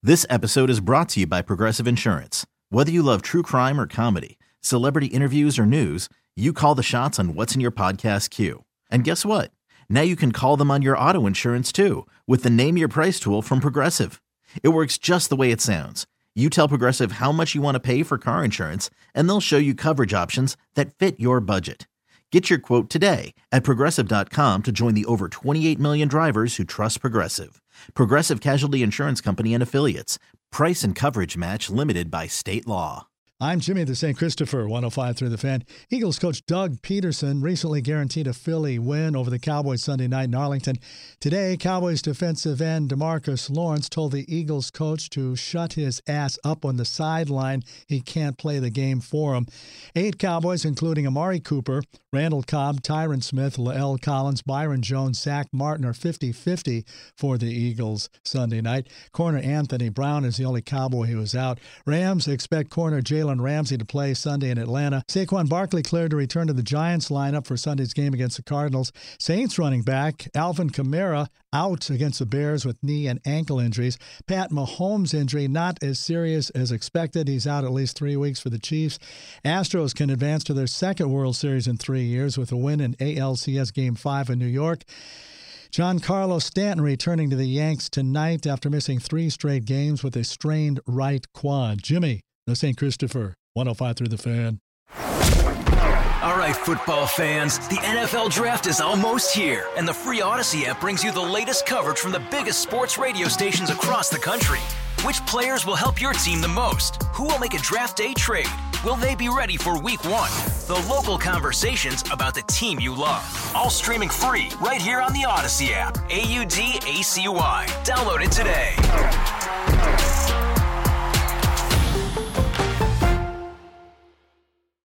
This episode is brought to you by Progressive Insurance. Whether you love true crime or comedy, celebrity interviews or news, you call the shots on what's in your podcast queue. And guess what? Now you can call them on your auto insurance too with the Name Your Price tool from Progressive. It works just the way it sounds. You tell Progressive how much you want to pay for car insurance, and they'll show you coverage options that fit your budget. Get your quote today at Progressive.com to join the over 28 million drivers who trust Progressive. Progressive Casualty Insurance Company and Affiliates. Price and coverage match limited by state law. I'm Jimmy at the St. Christopher, 105 through the Fan. Eagles coach Doug Peterson recently guaranteed a Philly win over the Cowboys Sunday night in Arlington. Today, Cowboys defensive end DeMarcus Lawrence told the Eagles coach to shut his ass up on the sideline. He can't play the game for him. 8 Cowboys, including Amari Cooper, Randall Cobb, Tyron Smith, Lael Collins, Byron Jones, Zach Martin are 50-50 for the Eagles Sunday night. Corner Anthony Brown is the only Cowboy who is out. Rams expect corner Jalen Ramsey to play Sunday in Atlanta. Saquon Barkley cleared to return to the Giants lineup for Sunday's game against the Cardinals. Saints running back Alvin Kamara out against the Bears with knee and ankle injuries. Pat Mahomes' injury not as serious as expected. He's out at least 3 weeks for the Chiefs. Astros can advance to their second World Series in 3 years with a win in ALCS Game 5 in New York. Giancarlo Stanton returning to the Yanks tonight after missing 3 straight games with a strained right quad. Jimmy, the St. Christopher, 105 through the Fan. All right, football fans, the NFL Draft is almost here, and the free Odyssey app brings you the latest coverage from the biggest sports radio stations across the country. Which players will help your team the most? Who will make a draft day trade? Will they be ready for week 1? The local conversations about the team you love. All streaming free right here on the Odyssey app. AUDACY. Download it today.